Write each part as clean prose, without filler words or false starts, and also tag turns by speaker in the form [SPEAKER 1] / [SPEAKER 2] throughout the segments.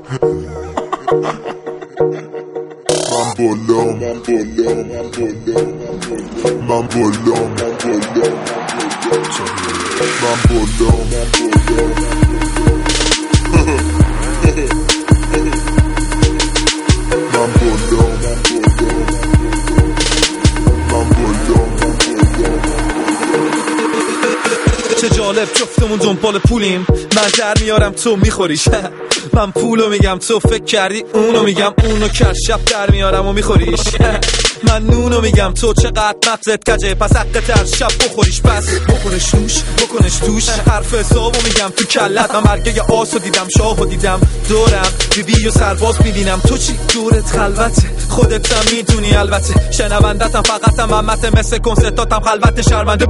[SPEAKER 1] چه جالب جفتمون دنبال پولیم، من در میارم تو میخوریش. من پولو میگم تو فکر کردی اونو میگم، اونو کر شب در میارم و میخوریش. من نونو میگم تو چقدر مغزت کجه، پس حق تر شب بخوریش. پس بکنش نوش بکنش توش، حرف حسابو میگم تو کلت. من برگه آسو دیدم شاهو دیدم دورم، بیبی و سرباز میبینم. تو چی دورت خلوته، خودت هم میدونی البته. شنوندتم فقطم همته، مثل کنسرتاتم خلوت شرمنده.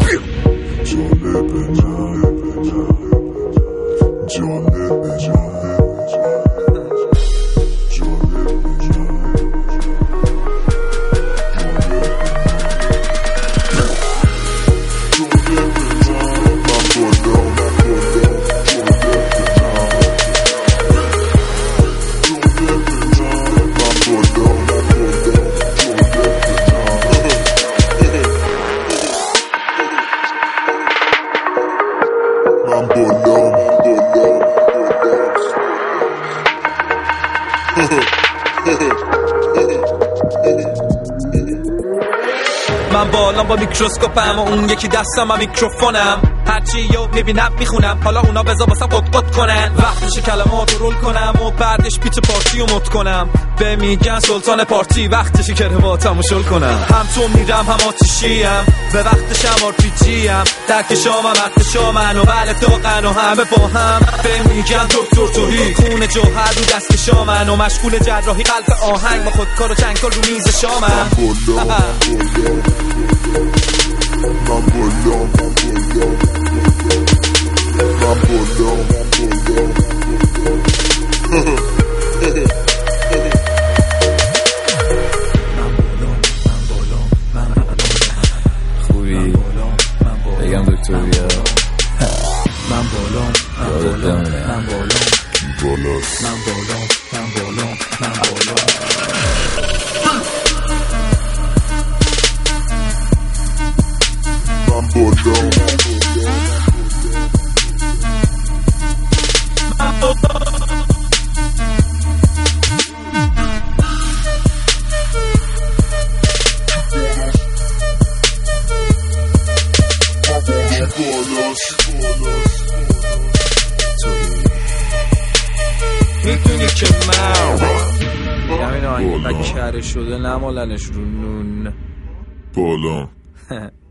[SPEAKER 1] من بالام با میکروسکوپم و اون یکی دستم هم میکروفونم. هرچی یو میبینم میخونم، حالا اونا بذار واسم قط کنن. وقتش کلمات رو رول کنم و بعدش پیچ پارتی رو مد کنم. به میگن سلطان پارتی، وقتش کرواتمو شل کنم. هم تو میرم هم آتیشیم، به وقتش هم آرپیجیم. درک شامم وقت شامن و بله داغن و همه با هم. به میگن دکتر توهی، خون جوهر رو دست شامن و مشغول جراحی قلب آهنگ. با خودکار و چنگکار رو میز شامن.
[SPEAKER 2] خوبی؟ بگم دکتر بیا.
[SPEAKER 3] من بالام
[SPEAKER 2] یادت بمونه.
[SPEAKER 3] من بالام
[SPEAKER 2] بالاست.
[SPEAKER 3] من بالام من بالام من بالام.
[SPEAKER 1] میدونی که من همین آهنگ کره شده نمالنش رو نون
[SPEAKER 2] بالا